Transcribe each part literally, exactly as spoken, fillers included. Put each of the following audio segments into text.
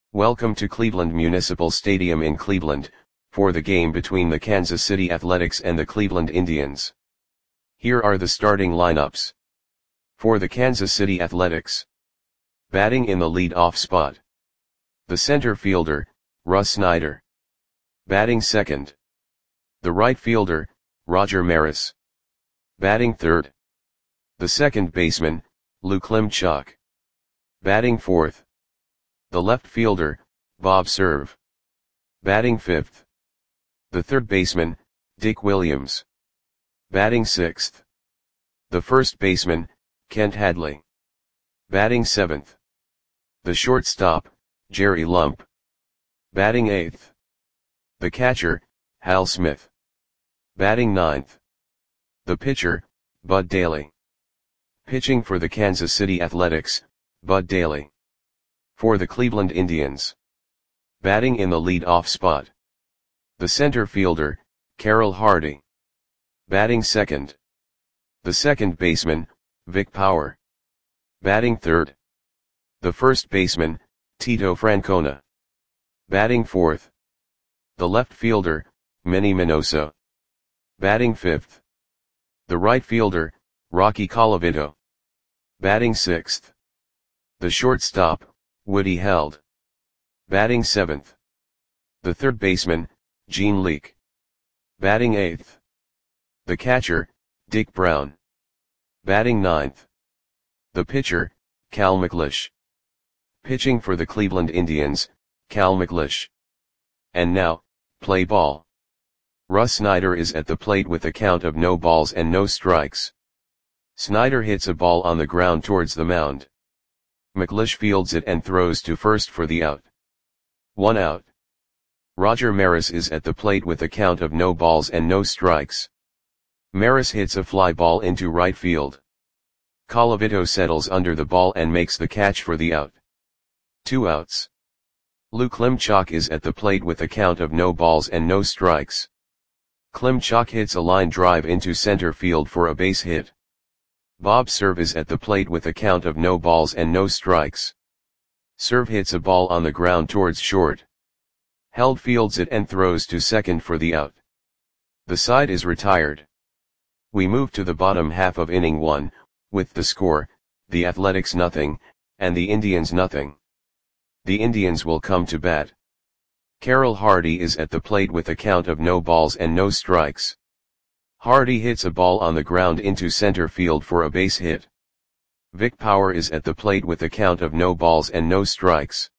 Welcome to Cleveland Municipal Stadium in Cleveland, for the game between the Kansas City Athletics and the Cleveland Indians. Here are the starting lineups. For the Kansas City Athletics. Batting in the lead-off spot. The center fielder, Russ Snyder. Batting second. The right fielder, Roger Maris. Batting third. The second baseman, Lou Klimchuk. Batting fourth. The left fielder, Bob Cerv. Batting fifth. The third baseman, Dick Williams. Batting sixth. The first baseman, Kent Hadley. Batting seventh. The shortstop, Jerry Lump. Batting eighth. The catcher, Hal Smith. Batting ninth. The pitcher, Bud Daly. Pitching for the Kansas City Athletics, Bud Daly. For the Cleveland Indians. Batting in the lead-off spot. The center fielder, Carroll Hardy. Batting second. The second baseman, Vic Power. Batting third. The first baseman, Tito Francona. Batting fourth. The left fielder, Manny Minoso. Batting fifth. The right fielder, Rocky Colavito. Batting sixth. The shortstop, Woody Held. Batting seventh. The third baseman, Gene Leake. Batting eighth. The catcher, Dick Brown. Batting ninth. The pitcher, Cal McLeish. Pitching for the Cleveland Indians, Cal McLeish. And now, play ball. Russ Snyder is at the plate with a count of no balls and no strikes. Snyder hits a ball on the ground towards the mound. McLeish fields it and throws to first for the out. One out. Roger Maris is at the plate with a count of no balls and no strikes. Maris hits a fly ball into right field. Colavito settles under the ball and makes the catch for the out. Two outs. Lou Klimchuk is at the plate with a count of no balls and no strikes. Klimchuk hits a line drive into center field for a base hit. Bob Cerv is at the plate with a count of no balls and no strikes. Cerv hits a ball on the ground towards short. Held fields it and throws to second for the out. The side is retired. We move to the bottom half of inning one, with the score, the Athletics nothing, and the Indians nothing. The Indians will come to bat. Carroll Hardy is at the plate with a count of no balls and no strikes. Hardy hits a ball on the ground into center field for a base hit. Vic Power is at the plate with a count of no balls and no strikes.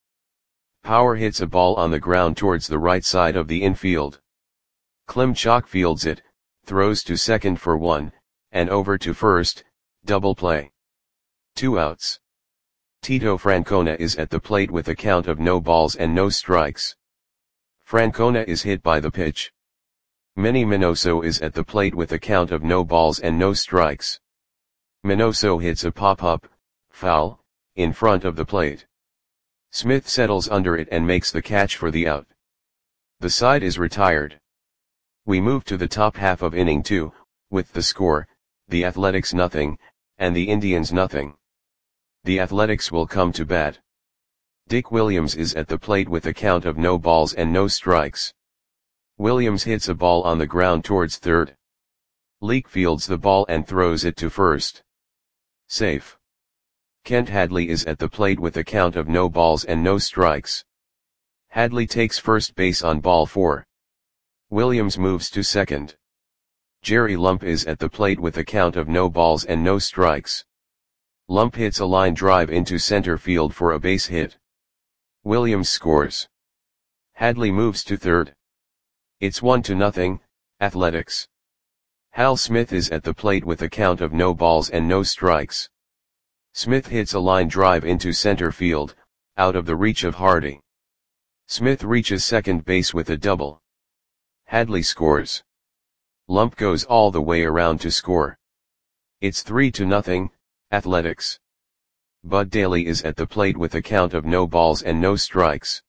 Power hits a ball on the ground towards the right side of the infield. Klimchuk fields it, throws to second for one, and over to first, double play. Two outs. Tito Francona is at the plate with a count of no balls and no strikes. Francona is hit by the pitch. Manny Minoso is at the plate with a count of no balls and no strikes. Minoso hits a pop-up, foul, in front of the plate. Smith settles under it and makes the catch for the out. The side is retired. We move to the top half of inning two, with the score, the Athletics nothing, and the Indians nothing. The Athletics will come to bat. Dick Williams is at the plate with a count of no balls and no strikes. Williams hits a ball on the ground towards third. Leake fields the ball and throws it to first. Safe. Kent Hadley is at the plate with a count of no balls and no strikes. Hadley takes first base on ball four. Williams moves to second. Jerry Lump is at the plate with a count of no balls and no strikes. Lump hits a line drive into center field for a base hit. Williams scores. Hadley moves to third. It's one to nothing, Athletics. Hal Smith is at the plate with a count of no balls and no strikes. Smith hits a line drive into center field, out of the reach of Hardy. Smith reaches second base with a double. Hadley scores. Lump goes all the way around to score. It's three to nothing, Athletics. Bud Daly is at the plate with a count of no balls and no strikes.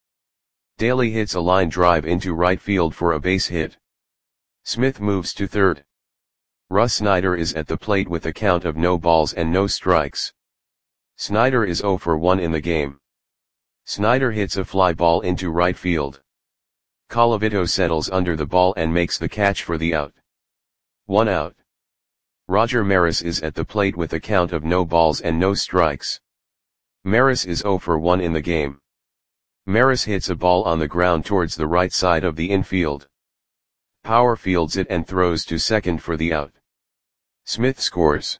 Daly hits a line drive into right field for a base hit. Smith moves to third. Russ Snyder is at the plate with a count of no balls and no strikes. Snyder is zero for one in the game. Snyder hits a fly ball into right field. Colavito settles under the ball and makes the catch for the out. One out. Roger Maris is at the plate with a count of no balls and no strikes. Maris is zero for one in the game. Maris hits a ball on the ground towards the right side of the infield. Power fields it and throws to second for the out. Smith scores.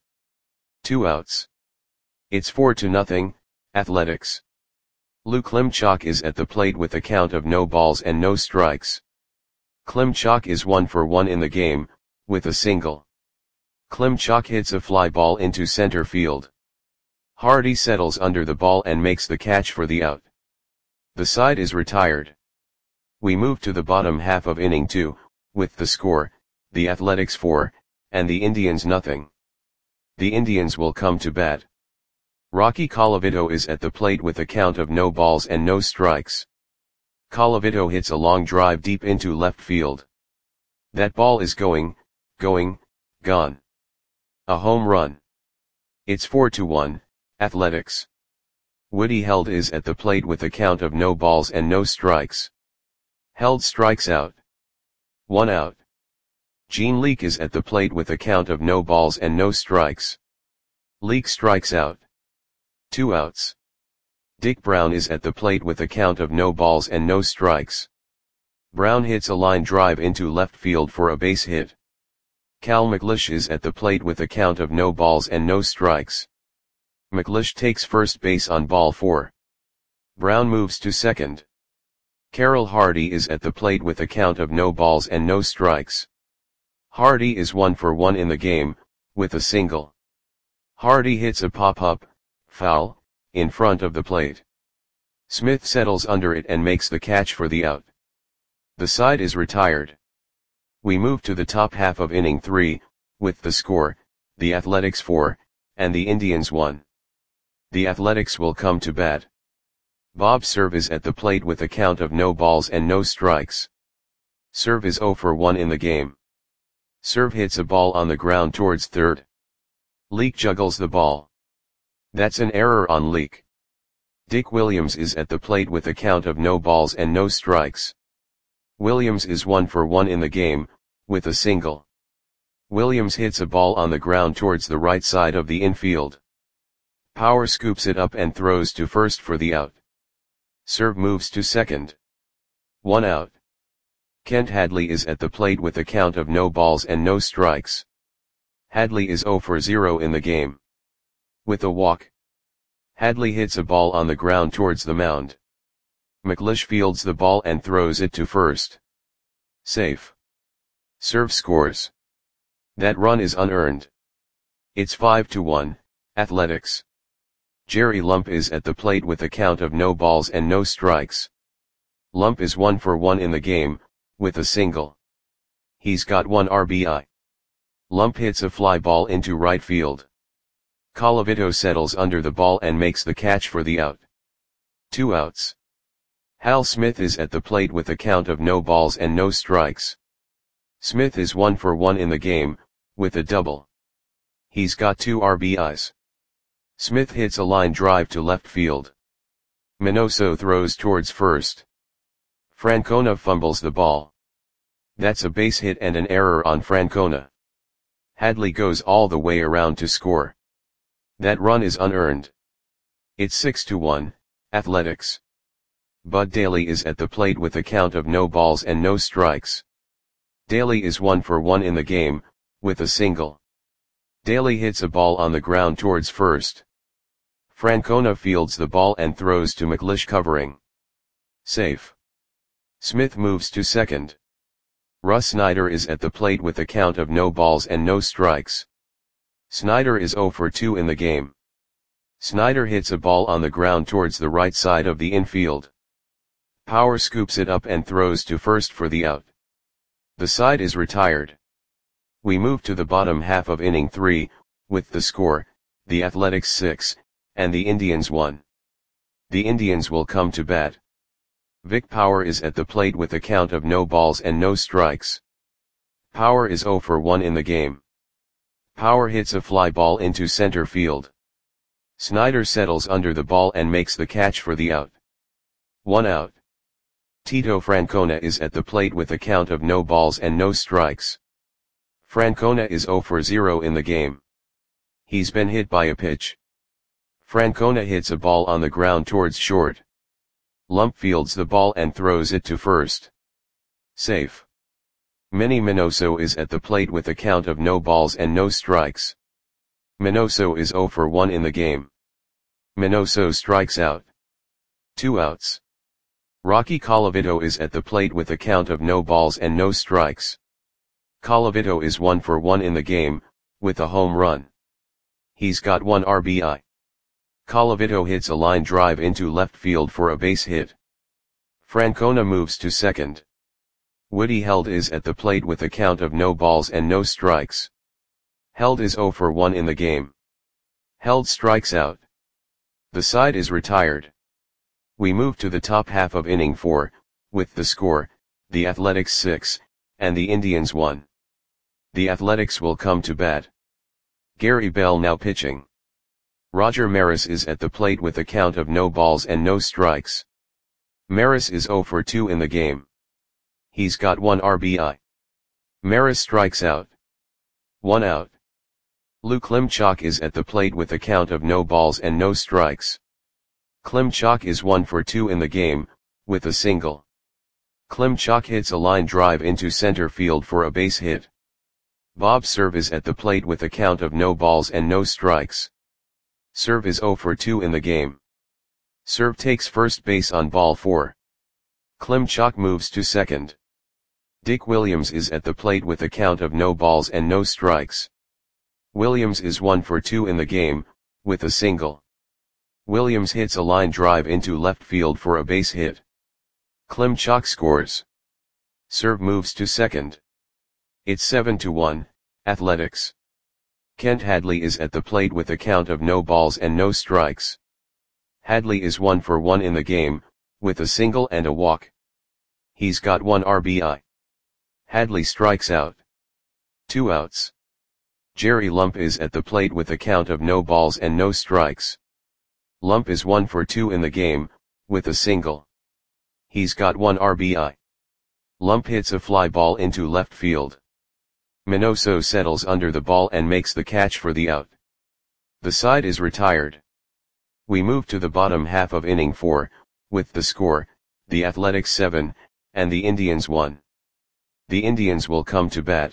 Two outs. It's four to nothing, Athletics. Lou Klimchak is at the plate with a count of no balls and no strikes. Klimchak is one for one in the game, with a single. Klimchak hits a fly ball into center field. Hardy settles under the ball and makes the catch for the out. The side is retired. We move to the bottom half of inning two, with the score, the Athletics four, and the Indians nothing. The Indians will come to bat. Rocky Colavito is at the plate with a count of no balls and no strikes. Colavito hits a long drive deep into left field. That ball is going, going, gone. A home run. It's four to one, Athletics. Woody Held is at the plate with a count of no balls and no strikes. Held strikes out. One out. Gene Leake is at the plate with a count of no balls and no strikes. Leake strikes out. Two outs. Dick Brown is at the plate with a count of no balls and no strikes. Brown hits a line drive into left field for a base hit. Cal McLeish is at the plate with a count of no balls and no strikes. McLeish takes first base on ball four. Brown moves to second. Carroll Hardy is at the plate with a count of no balls and no strikes. Hardy is one for one in the game, with a single. Hardy hits a pop-up, foul, in front of the plate. Smith settles under it and makes the catch for the out. The side is retired. We move to the top half of inning three, with the score, the Athletics four, and the Indians one. The Athletics will come to bat. Bob Cerv is at the plate with a count of no balls and no strikes. Cerv is zero for one in the game. Cerv hits a ball on the ground towards third. Leake juggles the ball. That's an error on Leake. Dick Williams is at the plate with a count of no balls and no strikes. Williams is one for one in the game, with a single. Williams hits a ball on the ground towards the right side of the infield. Power scoops it up and throws to first for the out. Cerv moves to second. One out. Kent Hadley is at the plate with a count of no balls and no strikes. Hadley is zero for zero in the game. With a walk. Hadley hits a ball on the ground towards the mound. McLeish fields the ball and throws it to first. Safe. Cerv scores. That run is unearned. It's five to one, Athletics. Jerry Lump is at the plate with a count of no balls and no strikes. Lump is one for one in the game, with a single. He's got one R B I. Lump hits a fly ball into right field. Colavito settles under the ball and makes the catch for the out. Two outs. Hal Smith is at the plate with a count of no balls and no strikes. Smith is one for one in the game, with a double. He's got two R B Is. Smith hits a line drive to left field. Minoso throws towards first. Francona fumbles the ball. That's a base hit and an error on Francona. Hadley goes all the way around to score. That run is unearned. It's six to one, Athletics. Bud Daly is at the plate with a count of no balls and no strikes. Daly is one for one in the game, with a single. Daly hits a ball on the ground towards first. Francona fields the ball and throws to McLeish covering. Safe. Smith moves to second. Russ Snyder is at the plate with a count of no balls and no strikes. Snyder is zero for two in the game. Snyder hits a ball on the ground towards the right side of the infield. Power scoops it up and throws to first for the out. The side is retired. We move to the bottom half of inning three, with the score, the Athletics six, and the Indians one. The Indians will come to bat. Vic Power is at the plate with a count of no balls and no strikes. Power is zero for one in the game. Power hits a fly ball into center field. Snyder settles under the ball and makes the catch for the out. one out. Tito Francona is at the plate with a count of no balls and no strikes. Francona is zero for zero in the game. He's been hit by a pitch. Francona hits a ball on the ground towards short. Lump fields the ball and throws it to first. Safe. Manny Minoso is at the plate with a count of no balls and no strikes. Minoso is zero for one in the game. Minoso strikes out. Two outs. Rocky Colavito is at the plate with a count of no balls and no strikes. Colavito is one for one in the game, with a home run. He's got one R B I. Colavito hits a line drive into left field for a base hit. Francona moves to second. Woody Held is at the plate with a count of no balls and no strikes. Held is zero for one in the game. Held strikes out. The side is retired. We move to the top half of inning four, with the score, the Athletics six, and the Indians one. The Athletics will come to bat. Gary Bell now pitching. Roger Maris is at the plate with a count of no balls and no strikes. Maris is zero for two in the game. He's got one R B I. Maris strikes out. One out. Lou Klimchak is at the plate with a count of no balls and no strikes. Klimchak is one for two in the game, with a single. Klimchak hits a line drive into center field for a base hit. Bob Cerv is at the plate with a count of no balls and no strikes. Cerv is zero for two in the game. Cerv takes first base on ball four. Klimchak moves to second. Dick Williams is at the plate with a count of no balls and no strikes. Williams is one for two in the game, with a single. Williams hits a line drive into left field for a base hit. Klimchak scores. Cerv moves to second. It's seven to one, Athletics. Kent Hadley is at the plate with a count of no balls and no strikes. Hadley is one for one in the game, with a single and a walk. He's got one R B I. Hadley strikes out. Two outs. Jerry Lump is at the plate with a count of no balls and no strikes. Lump is one for two in the game, with a single. He's got one R B I. Lump hits a fly ball into left field. Minoso settles under the ball and makes the catch for the out. The side is retired. We move to the bottom half of inning four, with the score, the Athletics seven, and the Indians one. The Indians will come to bat.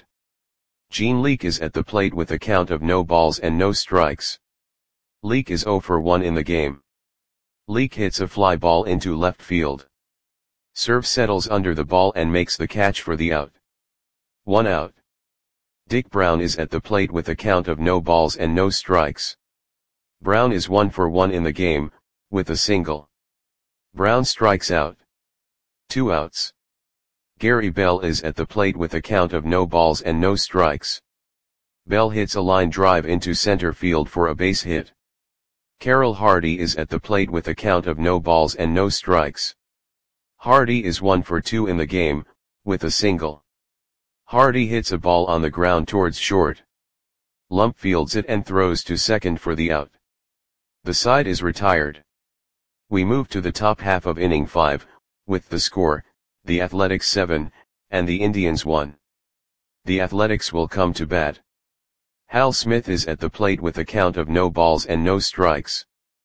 Gene Leake is at the plate with a count of no balls and no strikes. Leake is zero for one in the game. Leake hits a fly ball into left field. Cerv settles under the ball and makes the catch for the out. One out. Dick Brown is at the plate with a count of no balls and no strikes. Brown is one for one in the game, with a single. Brown strikes out. Two outs. Gary Bell is at the plate with a count of no balls and no strikes. Bell hits a line drive into center field for a base hit. Carroll Hardy is at the plate with a count of no balls and no strikes. Hardy is one for two in the game, with a single. Hardy hits a ball on the ground towards short. Lump fields it and throws to second for the out. The side is retired. We move to the top half of inning five, with the score, the Athletics seven, and the Indians one. The Athletics will come to bat. Hal Smith is at the plate with a count of no balls and no strikes.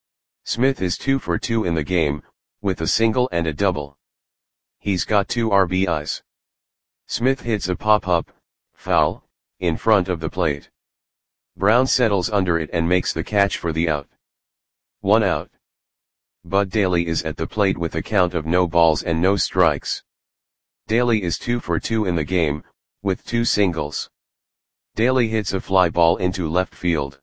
Smith is two for two in the game, with a single and a double. He's got two R B Is. Smith hits a pop-up, foul, in front of the plate. Brown settles under it and makes the catch for the out. One out. Bud Daly is at the plate with a count of no balls and no strikes. Daly is two for two in the game, with two singles. Daly hits a fly ball into left field.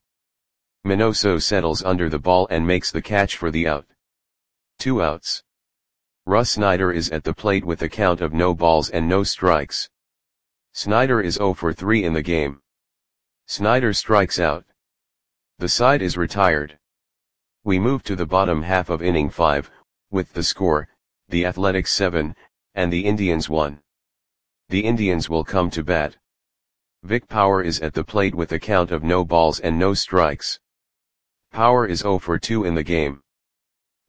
Minoso settles under the ball and makes the catch for the out. Two outs. Russ Snyder is at the plate with a count of no balls and no strikes. Snyder is zero for three in the game. Snyder strikes out. The side is retired. We move to the bottom half of inning five, with the score, the Athletics seven, and the Indians one. The Indians will come to bat. Vic Power is at the plate with a count of no balls and no strikes. Power is zero for two in the game.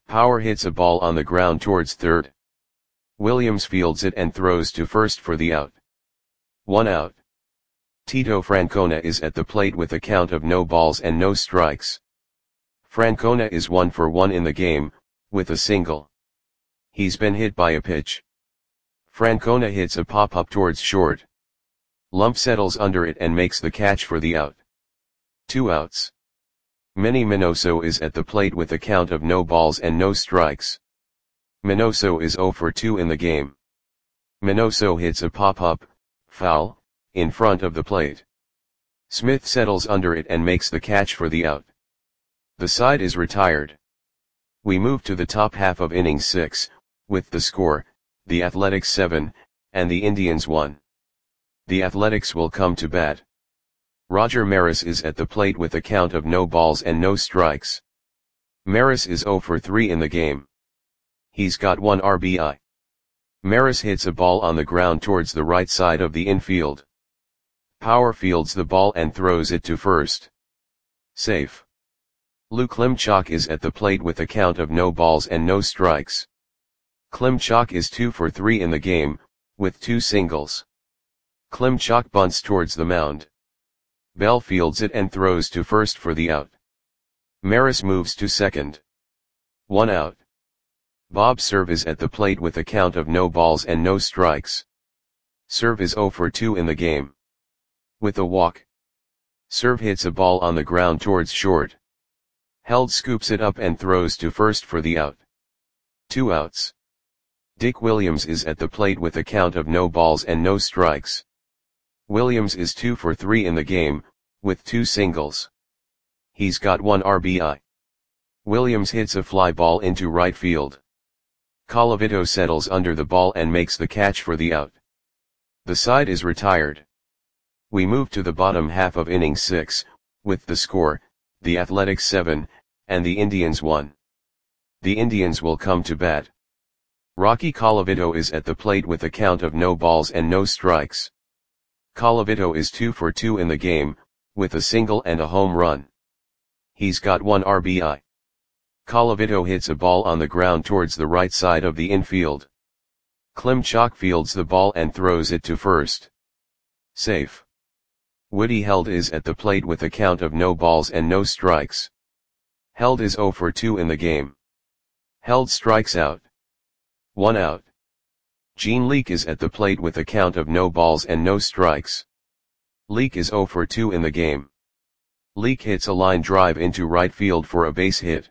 Power hits a ball on the ground towards third. Williams fields it and throws to first for the out. One out. Tito Francona is at the plate with a count of no balls and no strikes. Francona is one for one in the game, with a single. He's been hit by a pitch. Francona hits a pop-up towards short. Lump settles under it and makes the catch for the out. Two outs. Manny Minoso is at the plate with a count of no balls and no strikes. Minoso is zero for two in the game. Minoso hits a pop-up, foul, in front of the plate. Smith settles under it and makes the catch for the out. The side is retired. We move to the top half of inning six, with the score, the Athletics seven, and the Indians one. The Athletics will come to bat. Roger Maris is at the plate with a count of no balls and no strikes. Maris is zero for three in the game. He's got one R B I. Maris hits a ball on the ground towards the right side of the infield. Power fields the ball and throws it to first. Safe. Lou Klimchak is at the plate with a count of no balls and no strikes. Klimchak is two for three in the game, with two singles. Klimchak bunts towards the mound. Bell fields it and throws to first for the out. Maris moves to second. One out. Bob Cerv is at the plate with a count of no balls and no strikes. Cerv is zero for two in the game. With a walk. Cerv hits a ball on the ground towards short. Held scoops it up and throws to first for the out. Two outs. Dick Williams is at the plate with a count of no balls and no strikes. Williams is two for three in the game, with two singles. He's got one R B I. Williams hits a fly ball into right field. Colavito settles under the ball and makes the catch for the out. The side is retired. We move to the bottom half of inning six, with the score, the Athletics seven, and the Indians one. The Indians will come to bat. Rocky Colavito is at the plate with a count of no balls and no strikes. Colavito is two for two in the game, with a single and a home run. He's got one R B I. Colavito hits a ball on the ground towards the right side of the infield. Klimchak fields the ball and throws it to first. Safe. Woody Held is at the plate with a count of no balls and no strikes. Held is zero for two in the game. Held strikes out. One out. Gene Leake is at the plate with a count of no balls and no strikes. Leake is zero for two in the game. Leake hits a line drive into right field for a base hit.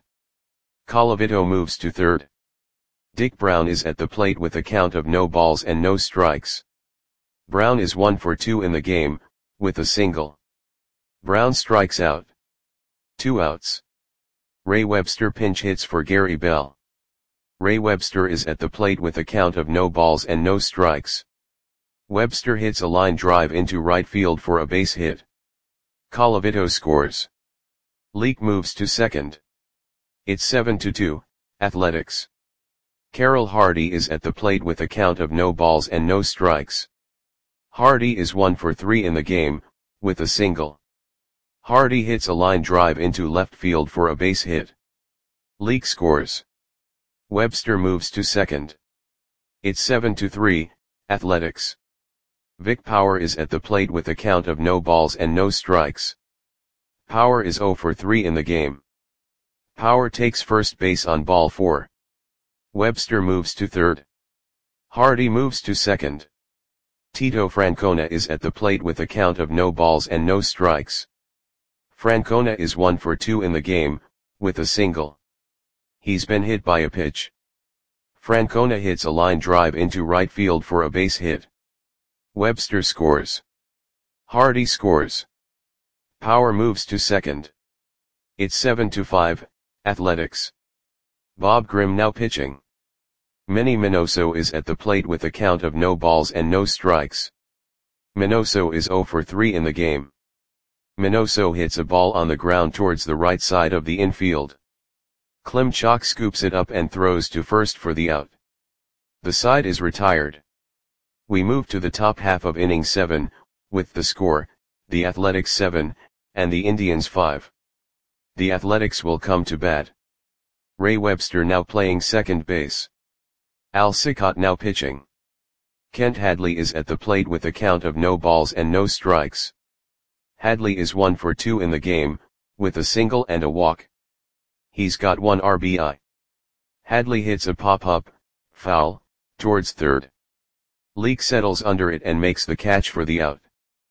Colavito moves to third. Dick Brown is at the plate with a count of no balls and no strikes. Brown is one for two in the game, with a single. Brown strikes out. Two outs. Ray Webster pinch hits for Gary Bell. Ray Webster is at the plate with a count of no balls and no strikes. Webster hits a line drive into right field for a base hit. Colavito scores. Leake moves to second. It's seven to two, Athletics. Carroll Hardy is at the plate with a count of no balls and no strikes. Hardy is one for three in the game, with a single. Hardy hits a line drive into left field for a base hit. Leake scores. Webster moves to second. It's seven to three, Athletics. Vic Power is at the plate with a count of no balls and no strikes. Power is zero for three in the game. Power takes first base on ball four. Webster moves to third. Hardy moves to second. Tito Francona is at the plate with a count of no balls and no strikes. Francona is one for two in the game, with a single. He's been hit by a pitch. Francona hits a line drive into right field for a base hit. Webster scores. Hardy scores. Power moves to second. It's seven to five, Athletics. Bob Grimm now pitching. Manny Minoso is at the plate with a count of no balls and no strikes. Minoso is zero for three in the game. Minoso hits a ball on the ground towards the right side of the infield. Klimchak scoops it up and throws to first for the out. The side is retired. We move to the top half of inning seven, with the score, the Athletics seven, and the Indians five. The Athletics will come to bat. Ray Webster now playing second base. Al Sicott now pitching. Kent Hadley is at the plate with a count of no balls and no strikes. Hadley is one for two in the game, with a single and a walk. He's got one R B I. Hadley hits a pop-up, foul, towards third. Leake settles under it and makes the catch for the out.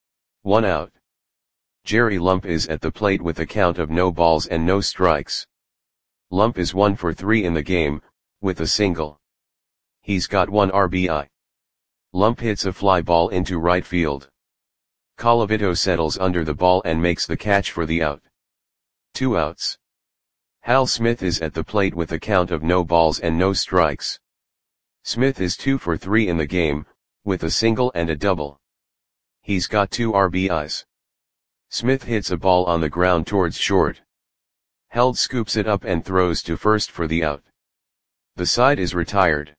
One out. Jerry Lump is at the plate with a count of no balls and no strikes. Lump is one for three in the game, with a single. He's got one R B I. Lump hits a fly ball into right field. Colavito settles under the ball and makes the catch for the out. Two outs. Hal Smith is at the plate with a count of no balls and no strikes. Smith is two for three in the game, with a single and a double. He's got two R B Is. Smith hits a ball on the ground towards short. Held scoops it up and throws to first for the out. The side is retired.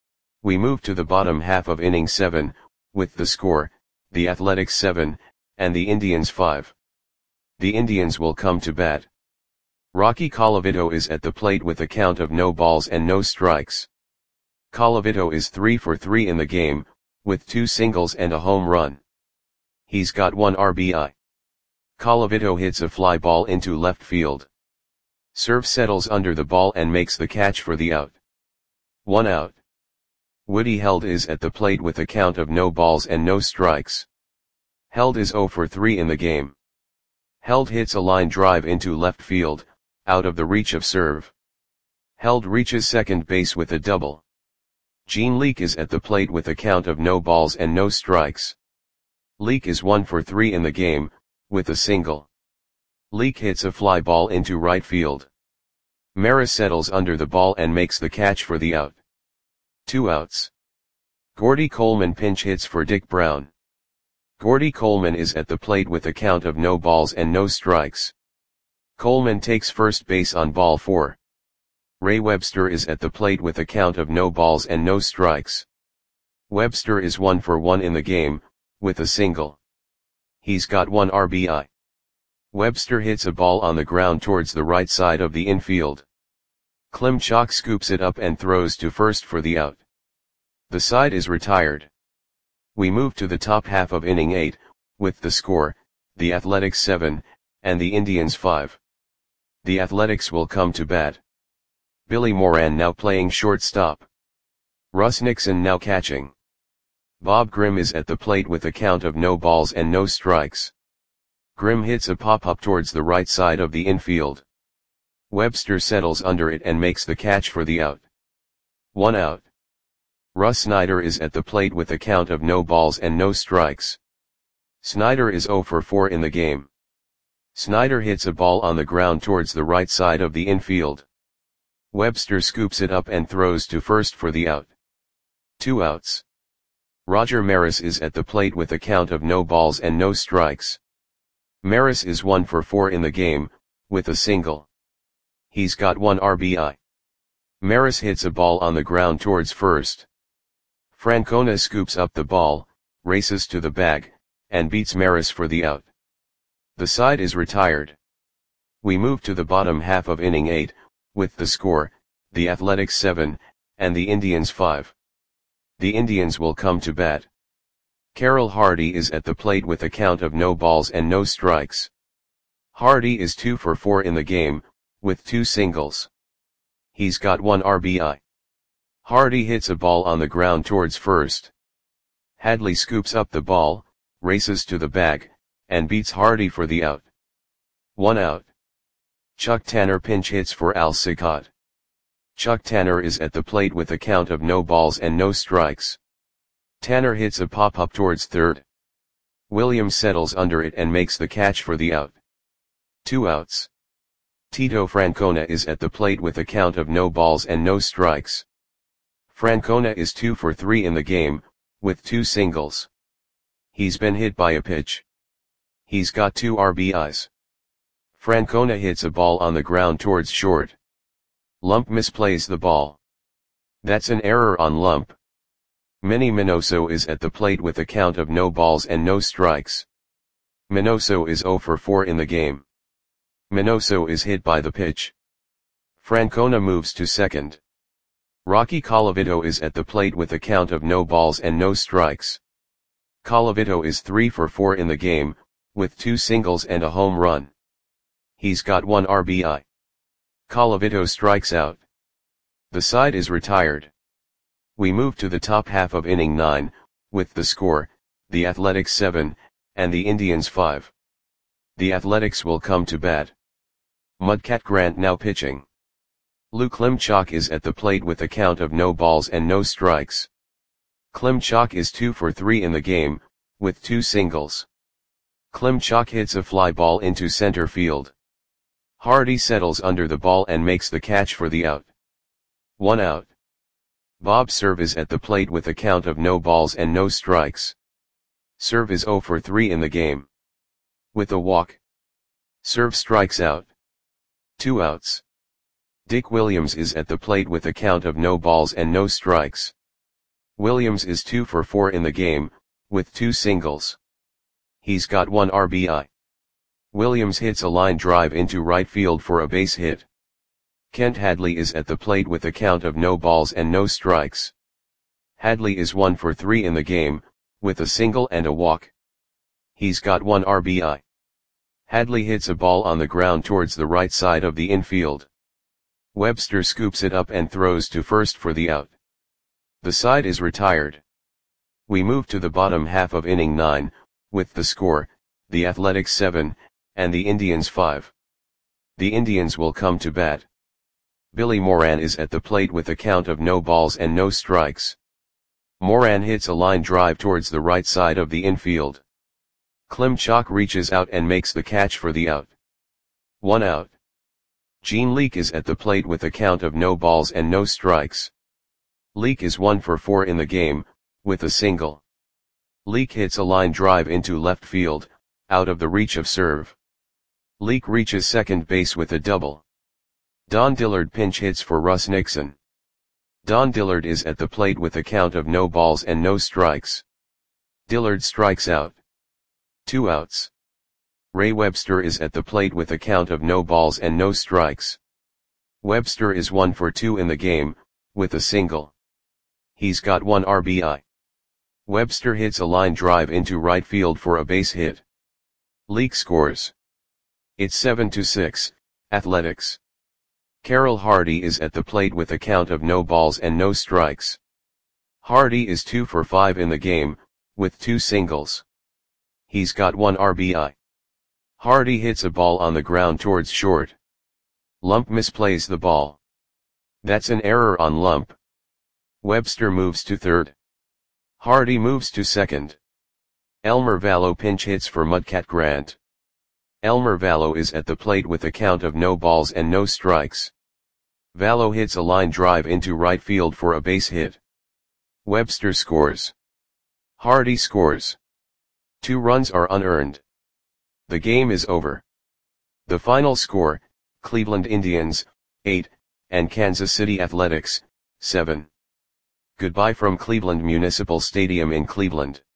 We move to the bottom half of inning seven, with the score, the Athletics seven, and the Indians five. The Indians will come to bat. Rocky Colavito is at the plate with a count of no balls and no strikes. Colavito is three for three in the game, with two singles and a home run. He's got one R B I. Colavito hits a fly ball into left field. Serve settles under the ball and makes the catch for the out. One out. Woody Held is at the plate with a count of no balls and no strikes. Held is zero for three in the game. Held hits a line drive into left field, out of the reach of serve. Held reaches second base with a double. Gene Leake is at the plate with a count of no balls and no strikes. Leake is one for three in the game, with a single. Leake hits a fly ball into right field. Maris settles under the ball and makes the catch for the out. Two outs. Gordy Coleman pinch hits for Dick Brown. Gordy Coleman is at the plate with a count of no balls and no strikes. Coleman takes first base on ball four. Ray Webster is at the plate with a count of no balls and no strikes. Webster is one for one in the game, with a single. He's got one R B I. Webster hits a ball on the ground towards the right side of the infield. Klimchak scoops it up and throws to first for the out. The side is retired. We move to the top half of inning eight, with the score, the Athletics seven, and the Indians five. The Athletics will come to bat. Billy Moran now playing shortstop. Russ Nixon now catching. Bob Grimm is at the plate with a count of no balls and no strikes. Grimm hits a pop-up towards the right side of the infield. Webster settles under it and makes the catch for the out. One out. Russ Snyder is at the plate with a count of no balls and no strikes. Snyder is zero for four in the game. Snyder hits a ball on the ground towards the right side of the infield. Webster scoops it up and throws to first for the out. Two outs. Roger Maris is at the plate with a count of no balls and no strikes. Maris is one for four in the game, with a single. He's got one R B I. Maris hits a ball on the ground towards first. Francona scoops up the ball, races to the bag, and beats Maris for the out. The side is retired. We move to the bottom half of inning eight, with the score, the Athletics seven, and the Indians five. The Indians will come to bat. Carroll Hardy is at the plate with a count of no balls and no strikes. Hardy is two for four in the game, with two singles. He's got one R B I. Hardy hits a ball on the ground towards first. Hadley scoops up the ball, races to the bag, and beats Hardy for the out. One out. Chuck Tanner pinch hits for Al Sicott. Chuck Tanner is at the plate with a count of no balls and no strikes. Tanner hits a pop-up towards third. Williams settles under it and makes the catch for the out. Two outs. Tito Francona is at the plate with a count of no balls and no strikes. Francona is two for three in the game, with two singles. He's been hit by a pitch. He's got two R B Is. Francona hits a ball on the ground towards short. Lump misplays the ball. That's an error on Lump. Manny Minoso is at the plate with a count of no balls and no strikes. Minoso is zero for four in the game. Minoso is hit by the pitch. Francona moves to second. Rocky Colavito is at the plate with a count of no balls and no strikes. Colavito is three for four in the game, with two singles and a home run. He's got one R B I. Colavito strikes out. The side is retired. We move to the top half of inning nine, with the score, the Athletics seven, and the Indians five. The Athletics will come to bat. Mudcat Grant now pitching. Lou Klimchak is at the plate with a count of no balls and no strikes. Klimchak is two for three in the game, with two singles. Klimchak hits a fly ball into center field. Hardy settles under the ball and makes the catch for the out. One out. Bob Cerv is at the plate with a count of no balls and no strikes. Cerv is zero for three in the game. With a walk. Cerv strikes out. Two outs. Dick Williams is at the plate with a count of no balls and no strikes. Williams is two for four in the game, with two singles. He's got one R B I. Williams hits a line drive into right field for a base hit. Kent Hadley is at the plate with a count of no balls and no strikes. Hadley is one for three in the game, with a single and a walk. He's got one R B I. Hadley hits a ball on the ground towards the right side of the infield. Webster scoops it up and throws to first for the out. The side is retired. We move to the bottom half of inning nine, with the score, the Athletics seven, and the Indians five. The Indians will come to bat. Billy Moran is at the plate with a count of no balls and no strikes. Moran hits a line drive towards the right side of the infield. Klimchak reaches out and makes the catch for the out. One out. Gene Leake is at the plate with a count of no balls and no strikes. Leake is one for four in the game, with a single. Leake hits a line drive into left field, out of the reach of Cerv. Leake reaches second base with a double. Don Dillard pinch hits for Russ Nixon. Don Dillard is at the plate with a count of no balls and no strikes. Dillard strikes out. Two outs. Ray Webster is at the plate with a count of no balls and no strikes. Webster is one for two in the game, with a single. He's got one R B I. Webster hits a line drive into right field for a base hit. Leake scores. It's seven to six, Athletics. Carroll Hardy is at the plate with a count of no balls and no strikes. Hardy is two for five in the game, with two singles. He's got one R B I. Hardy hits a ball on the ground towards short. Lump misplays the ball. That's an error on Lump. Webster moves to third. Hardy moves to second. Elmer Vallow pinch hits for Mudcat Grant. Elmer Vallow is at the plate with a count of no balls and no strikes. Vallow hits a line drive into right field for a base hit. Webster scores. Hardy scores. Two runs are unearned. The game is over. The final score, Cleveland Indians, eight, and Kansas City Athletics, seven. Goodbye from Cleveland Municipal Stadium in Cleveland.